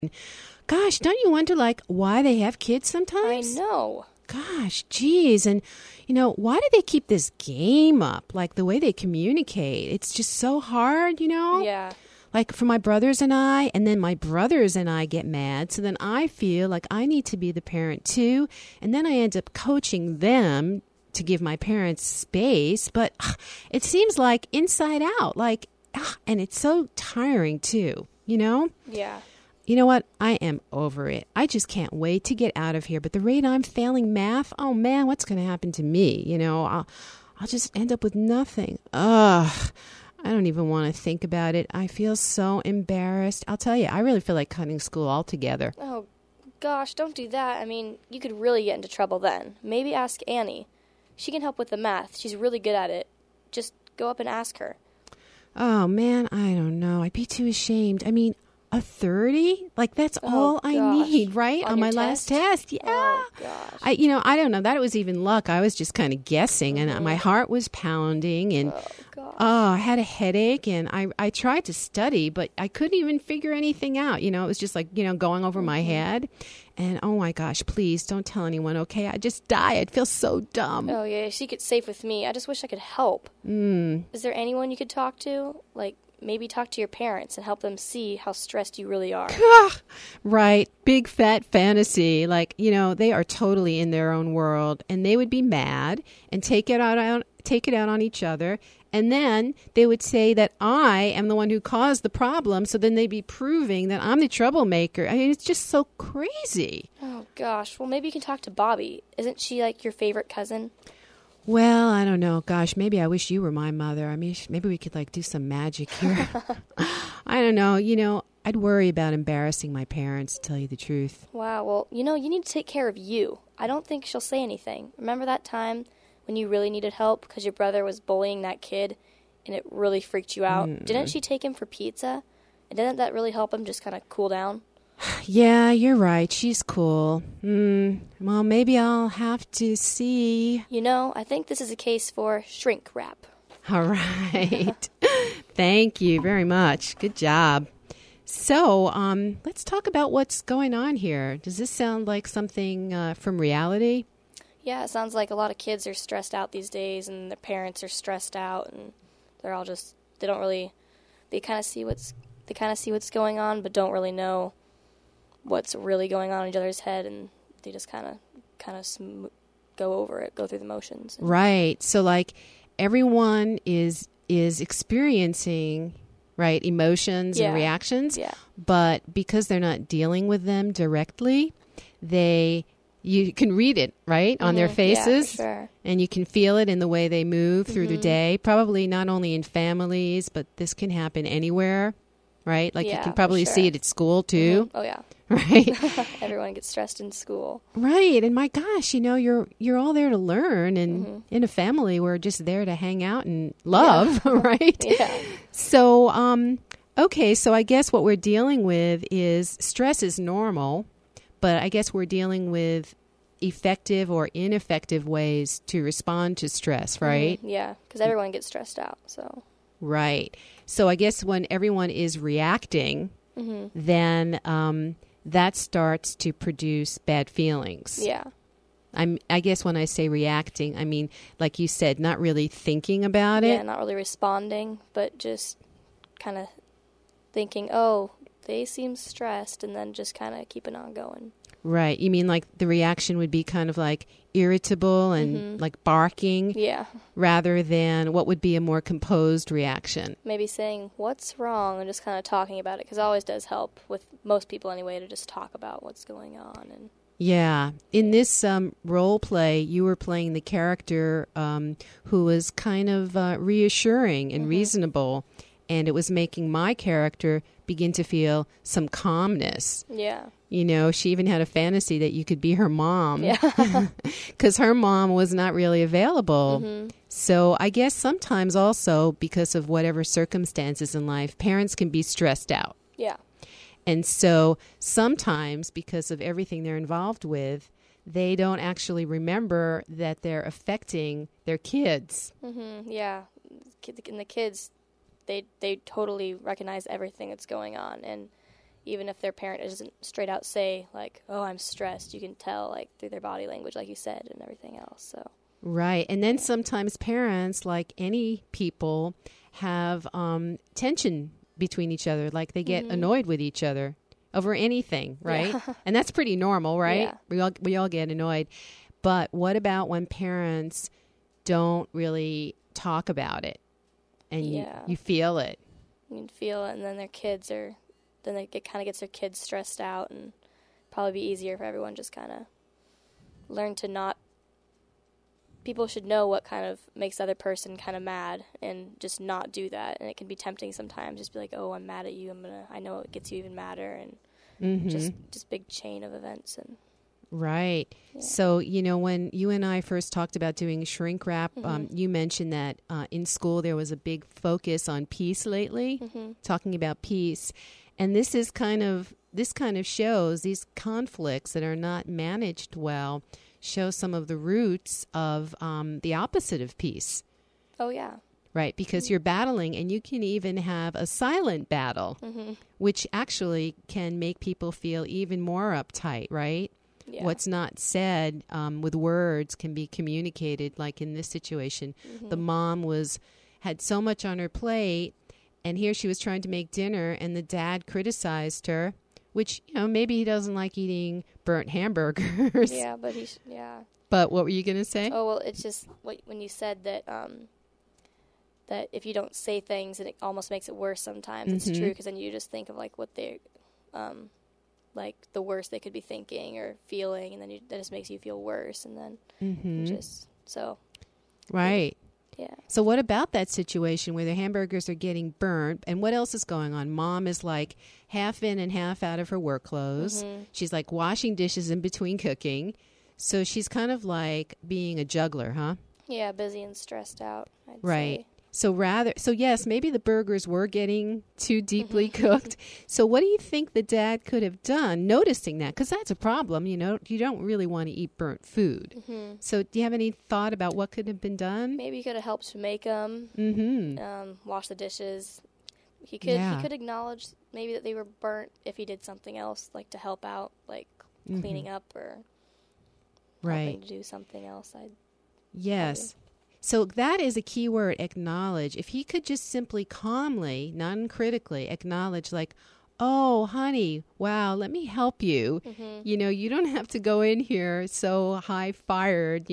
Gosh, don't you wonder, like, why they have kids sometimes? I know. Gosh, geez. And, why do they keep this game up? Like, the way they communicate. It's just so hard, Yeah. Like, for my brothers and then my brothers and I get mad. So then I feel like I need to be the parent, too. And then I end up coaching them to give my parents space. But it seems like inside out. Like, and it's so tiring, too, Yeah. You know what? I am over it. I just can't wait to get out of here. But the rate I'm failing math, oh man, what's going to happen to me? I'll just end up with nothing. Ugh. I don't even want to think about it. I feel so embarrassed. I'll tell you, I really feel like cutting school altogether. Oh, gosh, don't do that. I mean, you could really get into trouble then. Maybe ask Annie. She can help with the math. She's really good at it. Just go up and ask her. Oh, man, I don't know. I'd be too ashamed. I mean, a 30? Like, that's all I need, right? On my last test. Yeah. Oh, gosh. I don't know. That was even luck. I was just kind of guessing, and my heart was pounding, and I had a headache, and I tried to study, but I couldn't even figure anything out. It was just like, going over my head. And, oh, my gosh, please don't tell anyone, okay? I'd just die. I'd feel so dumb. Oh, yeah, she gets safe with me. I just wish I could help. Is there anyone you could talk to? Like, maybe talk to your parents and help them see how stressed you really are. Right. Big fat fantasy. Like, they are totally in their own world, and they would be mad and take it out on each other. And then they would say that I am the one who caused the problem. So then they'd be proving that I'm the troublemaker. I mean, it's just so crazy. Oh, gosh. Well, maybe you can talk to Bobby. Isn't she like your favorite cousin? Well, I don't know. Gosh, maybe I wish you were my mother. I mean, maybe we could do some magic here. I don't know. I'd worry about embarrassing my parents, to tell you the truth. Wow. Well, you need to take care of you. I don't think she'll say anything. Remember that time when you really needed help because your brother was bullying that kid and it really freaked you out? Didn't she take him for pizza? And didn't that really help him just kind of cool down? Yeah, you're right. She's cool. Well, maybe I'll have to see. I think this is a case for shrink wrap. All right. Thank you very much. Good job. So, let's talk about what's going on here. Does this sound like something from reality? Yeah, it sounds like a lot of kids are stressed out these days, and their parents are stressed out, and they're all just they kind of see what's going on, but don't really know what's really going on in each other's head, and they just kind of go over it, go through the motions. Right. So everyone is experiencing, right, emotions and reactions, but because they're not dealing with them directly, you can read it, right, on their faces, for sure. And you can feel it in the way they move through the day, probably not only in families, but this can happen anywhere, right? Like you can probably see it at school, too. Oh, yeah. Right? Everyone gets stressed in school. Right. And my gosh, you're all there to learn, and in a family, we're just there to hang out and love, right? Yeah. So, okay, so I guess what we're dealing with is stress is normal, but I guess we're dealing with effective or ineffective ways to respond to stress, right? Yeah, because everyone gets stressed out, so. Right. So I guess when everyone is reacting, then that starts to produce bad feelings. Yeah. I guess when I say reacting, I mean, like you said, not really thinking about it. Yeah, not really responding, but just kind of thinking, oh, they seem stressed, and then just kind of keeping on going. Right. You mean like the reaction would be kind of like irritable and like barking? Yeah. Rather than what would be a more composed reaction? Maybe saying, what's wrong, and just kind of talking about it, because it always does help with most people anyway to just talk about what's going on. And yeah. In this role play, you were playing the character who was kind of reassuring and reasonable, and it was making my character begin to feel some calmness. Yeah. She even had a fantasy that you could be her mom. Yeah. Because her mom was not really available. So I guess sometimes also because of whatever circumstances in life, parents can be stressed out. Yeah. And so sometimes because of everything they're involved with, they don't actually remember that they're affecting their kids. Yeah. And the kids, they totally recognize everything that's going on. And even if their parent doesn't straight out say, like, oh, I'm stressed, you can tell, like, through their body language, like you said, and everything else. So Right. And then sometimes parents, like any people, have tension between each other. Like they get annoyed with each other over anything, right? Yeah. And that's pretty normal, right? Yeah. We all get annoyed. But what about when parents don't really talk about it and you feel it? You can feel it, and then then it kind of gets their kids stressed out, and probably be easier for everyone just kind of learn to not. People should know what kind of makes the other person kind of mad and just not do that. And it can be tempting sometimes. Just be like, oh, I'm mad at you. I know it gets you even madder. And just big chain of events. And right. Yeah. So, when you and I first talked about doing shrink wrap, you mentioned that in school there was a big focus on peace lately, talking about peace. And this kind of shows these conflicts that are not managed well, show some of the roots of the opposite of peace. Oh, yeah. Right, because you're battling, and you can even have a silent battle, which actually can make people feel even more uptight, right? Yeah. What's not said with words can be communicated, like in this situation. The mom had so much on her plate, and here she was trying to make dinner, and the dad criticized her. Which, maybe he doesn't like eating burnt hamburgers. Yeah, but But what were you going to say? Oh, well, it's just when you said that that if you don't say things, and it almost makes it worse sometimes. It's true, because then you just think of, like, what they're, like, the worst they could be thinking or feeling, and then that just makes you feel worse, and then Right. Yeah. So what about that situation where the hamburgers are getting burnt, and what else is going on? Mom is like half in and half out of her work clothes. She's like washing dishes in between cooking. So she's kind of like being a juggler, huh? Yeah, busy and stressed out, I'd right. say. So yes, maybe the burgers were getting too deeply cooked. So what do you think the dad could have done, noticing that? Because that's a problem, you don't really want to eat burnt food. So do you have any thought about what could have been done? Maybe he could have helped to make them, wash the dishes. He could acknowledge maybe that they were burnt if he did something else, like to help out, like cleaning up or helping to do something else. Yes. So that is a key word, acknowledge. If he could just simply calmly, non-critically acknowledge, like, oh, honey, wow, let me help you. You don't have to go in here so high-fired,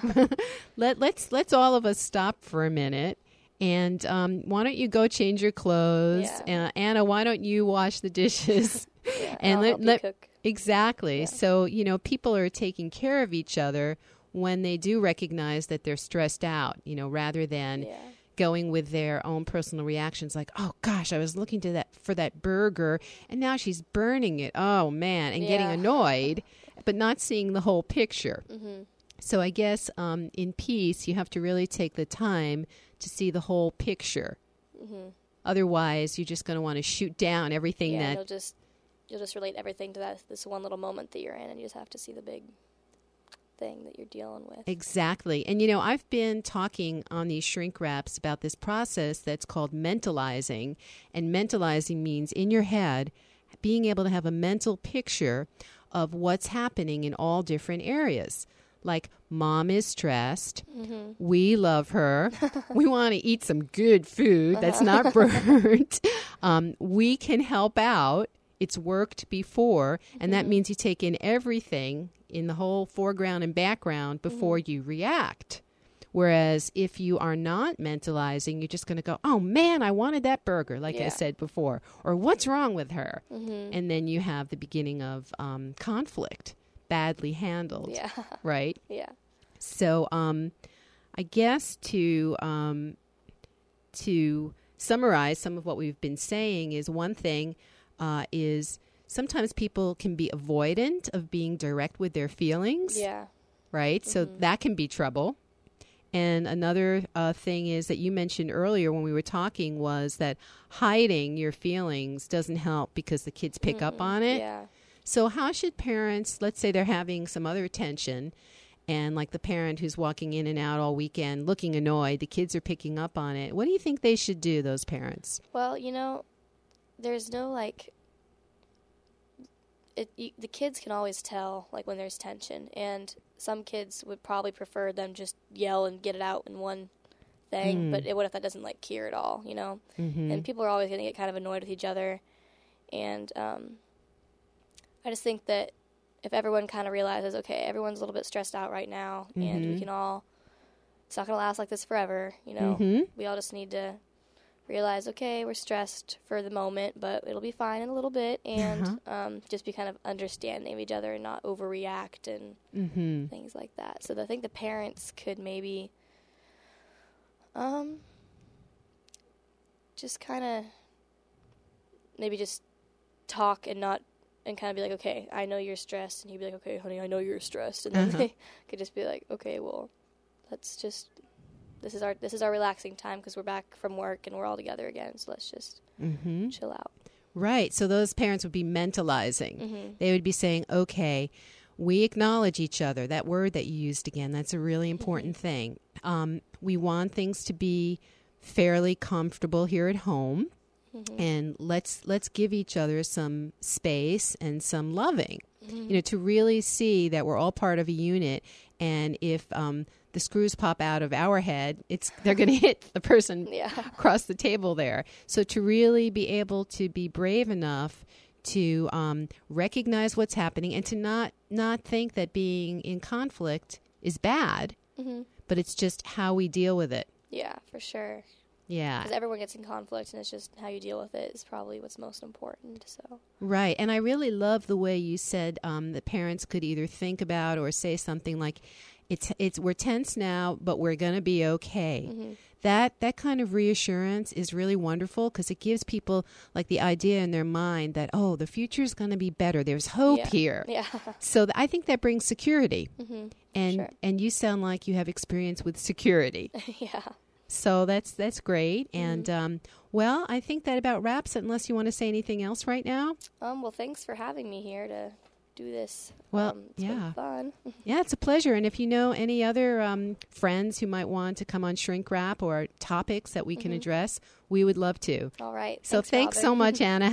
Let's all of us stop for a minute. And why don't you go change your clothes? Yeah. Anna, why don't you wash the dishes? And I'll help you cook. Exactly. Yeah. So, people are taking care of each other when they do recognize that they're stressed out, rather than going with their own personal reactions like, oh, gosh, I was looking for that burger, and now she's burning it. Oh, man, and getting annoyed, but not seeing the whole picture. So I guess in peace, you have to really take the time to see the whole picture. Otherwise, you're just going to want to shoot down everything that... You'll just relate everything to this one little moment that you're in, and you just have to see the big thing that you're dealing with. Exactly. And, I've been talking on these shrink wraps about this process that's called mentalizing. And mentalizing means in your head, being able to have a mental picture of what's happening in all different areas. Like, mom is stressed. We love her. We want to eat some good food that's not burnt. We can help out. It's worked before, and that means you take in everything in the whole foreground and background before you react. Whereas if you are not mentalizing, you're just going to go, oh, man, I wanted that burger, like I said before, or what's wrong with her? And then you have the beginning of conflict, badly handled, right? Yeah. So I guess to summarize some of what we've been saying is one thing is sometimes people can be avoidant of being direct with their feelings. Yeah. Right? So that can be trouble. And another thing is that you mentioned earlier when we were talking was that hiding your feelings doesn't help because the kids pick up on it. Yeah. So how should parents, let's say they're having some other tension, and like the parent who's walking in and out all weekend looking annoyed, the kids are picking up on it. What do you think they should do, those parents? Well, there's no, the kids can always tell, like, when there's tension, and some kids would probably prefer them just yell and get it out in one thing, but what if that doesn't, like, cure it all, you know? Mm-hmm. And people are always going to get kind of annoyed with each other, and I just think that if everyone kind of realizes, okay, everyone's a little bit stressed out right now, and we can all, it's not going to last like this forever, you know? We all just need to realize, okay, we're stressed for the moment, but it'll be fine in a little bit, and just be kind of understanding of each other and not overreact and things like that. So I think the parents could maybe just kind of maybe just talk and kind of be like, okay, I know you're stressed, and he'd be like, okay, honey, I know you're stressed, and then they could just be like, okay, well, let's just, this is our relaxing time because we're back from work and we're all together again, so let's just chill out. Right. So those parents would be mentalizing. They would be saying, okay, we acknowledge each other. That word that you used again, that's a really important thing. We want things to be fairly comfortable here at home. And let's give each other some space and some loving, you know, to really see that we're all part of a unit. And if the screws pop out of our head, they're going to hit the person across the table there. So to really be able to be brave enough to recognize what's happening and to not think that being in conflict is bad, but it's just how we deal with it. Yeah, for sure. Yeah. Because everyone gets in conflict, and it's just how you deal with it is probably what's most important. So Right. And I really love the way you said that parents could either think about or say something like, we're tense now, but we're going to be okay. That kind of reassurance is really wonderful because it gives people like the idea in their mind that, oh, the future is going to be better. There's hope here. Yeah. So I think that brings security. And you sound like you have experience with security. Yeah. So that's great. And, well, I think that about wraps it unless you want to say anything else right now. Well, thanks for having me here to do this. Well, it's been fun. Yeah, it's a pleasure. And if you know any other friends who might want to come on Shrink Wrap or topics that we can address, we would love to. All right. So thanks so much, Anna.